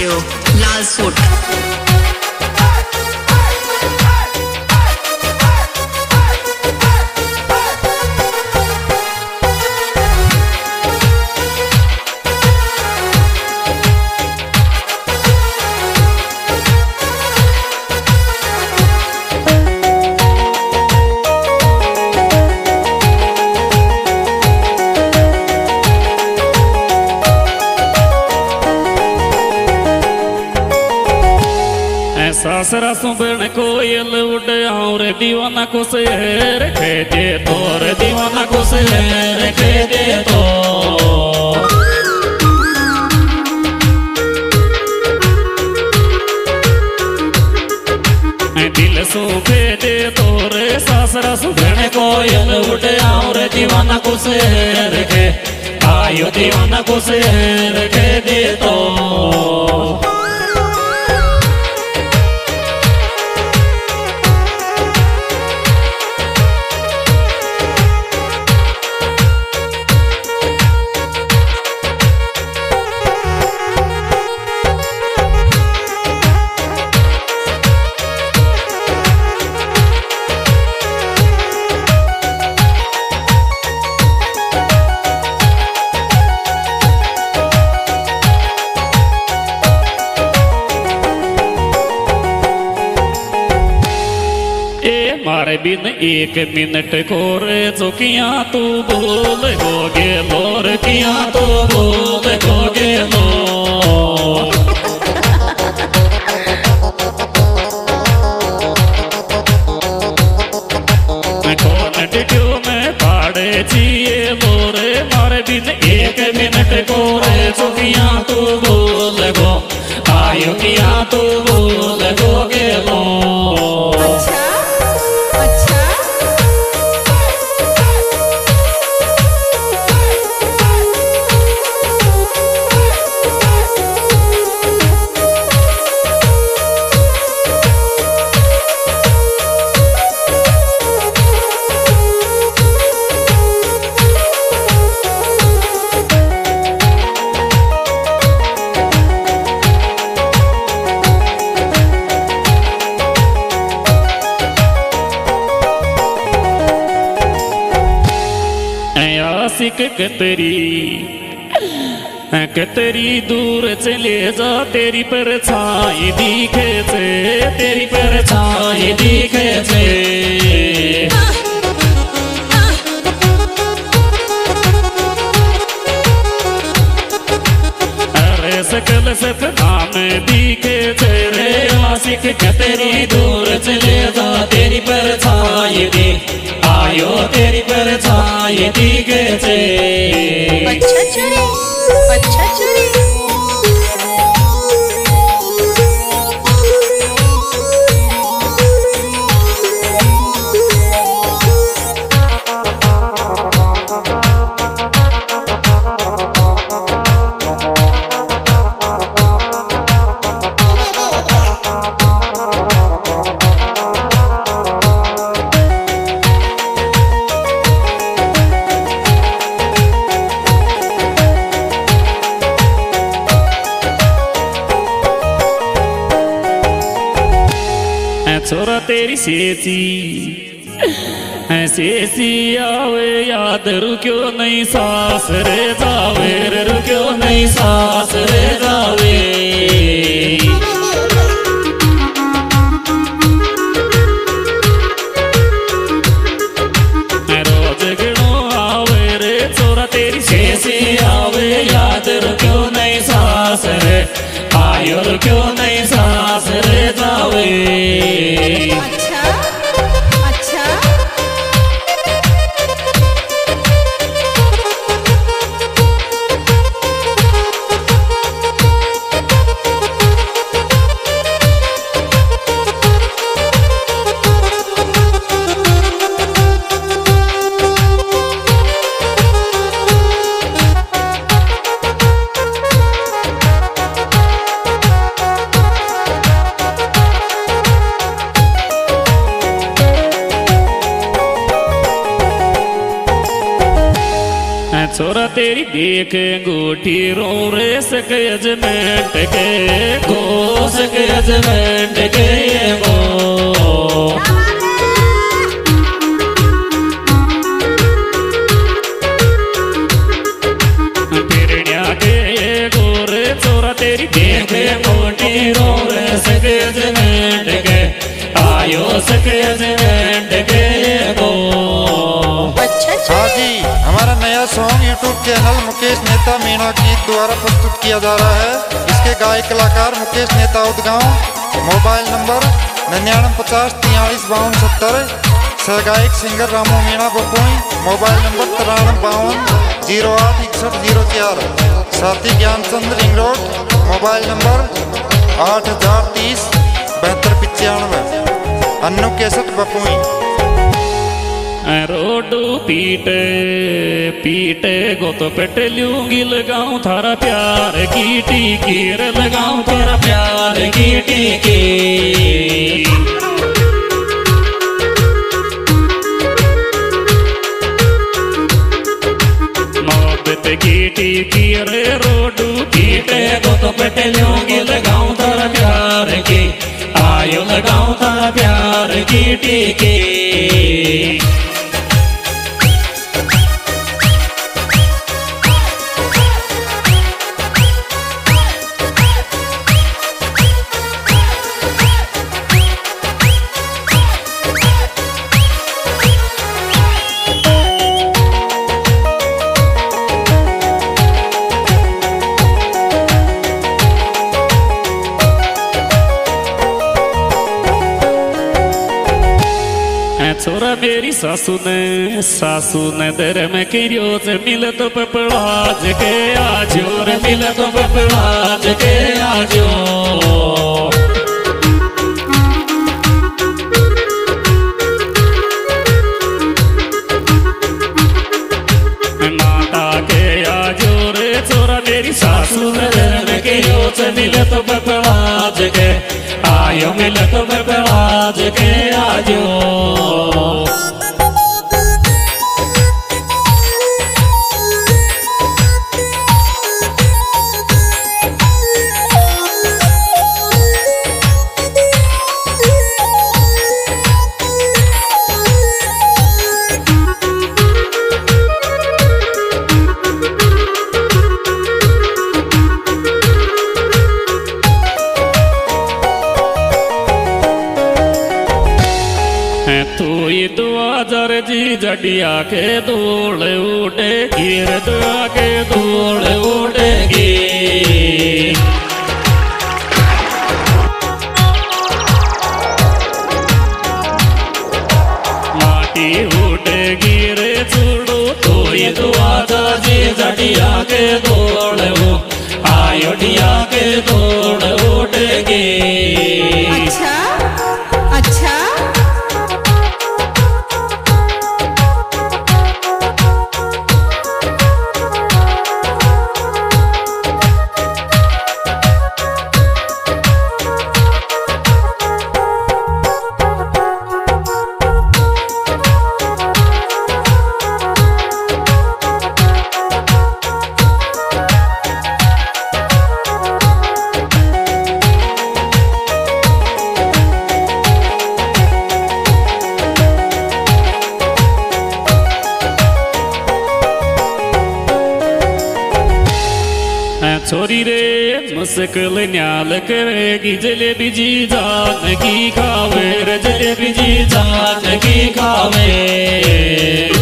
Studio लाल suit. सासरा सुबह कोयल उड़ाऊं रे दीवाना को शहर खे दे तो रे दीवाना को शहर खे दे तो दिल सूखे दे तो रे सासरा सुबह कोयल उड़ाऊं रे दीवाना को शहर खे आयो दीवाना को शहर खे दे तो मारे बिन एक मिनट को रे चुकिया तू बोल गोगे लोर किया तू बोल गोगे लो कौन क्यों में पाड़े जिए लोरे मारे बिन एक मिनट को रे चुकिया तू बोल गो आयो किया तू बोल गोगे लो। आशिक कतरी दूर चले जा तेरी परछाई दिखे छे तेरी परछाई दिखे छे अरे सकल सपना में दिखे छे रे आशिक कतरी दूर चले जा तेरी परछाई दी आयो तेरी परछाई दिखे छे। अच्छा चुरी अच्छा चुरी छोरा तेरी सेसी आवे याद रुक्यो नहीं सास रे जावे रे रुक्यो नहीं सास रे जावे रोज गणो आवे रे छोरा तेरी सेसी आवे याद रुक्यो नहीं सास रे आयो रुक्यो नहीं सास रे जावे। छोरा तेरी देख अंगूठी रो रे सके अजमेंट के गो सके अजमेंट के गो फिरण्या के गोरे छोरा तेरी देख अंगूठी रो रे सके अजमेंट के आयो सके अजमेंट के गो। हाँ जी, हमारा नया सॉन्ग यूट्यूब चैनल मुकेश नेता मीणा गीत द्वारा प्रस्तुत किया जा रहा है। इसके गायक कलाकार मुकेश नेता उदगांव, मोबाइल नंबर 9950435270, सहगायक singer Ramu Meena Bapui, mobile number 9352086104, साथी Gyanchandra ring road, mobile number 80307295, Annu Kesat Bapui. रोडू पीटे पीटे गो तो पेट लूंगी लगाऊं थारा प्यार की टीकीर लगाऊं थारा प्यार की टीकी मोहब्बत की टीकीर रोडू पीटे गो तो पेट लूंगी लगाऊं थारा प्यार की आयो लगाऊं थारा प्यार की टीकी। छोरा मेरी सासू ने दर में किरियो से मिल तो पपड़ाज के आजो रे मिल तो पपड़ाज के आजो माता के आजो रे छोरा मेरी सासू ने दर में किरियो से मिल तो पपड़ाज के आयो मिल तो पपड़ाज के आजो। तू ये दुआ जर जी जडिया के दौड़ उठे गिर दुआ के दौड़ उठेगी माटी उठेगी रे छोड़ो तो ये दुआ जर जी जडिया के दौड़ आयो डिया के दौड़ उठेगी। अच्छा अच्छा छोरी रे मुश्किल न्याल करेगी जलेबी जी जान की खावे रे जलेबी जी जान की खावे।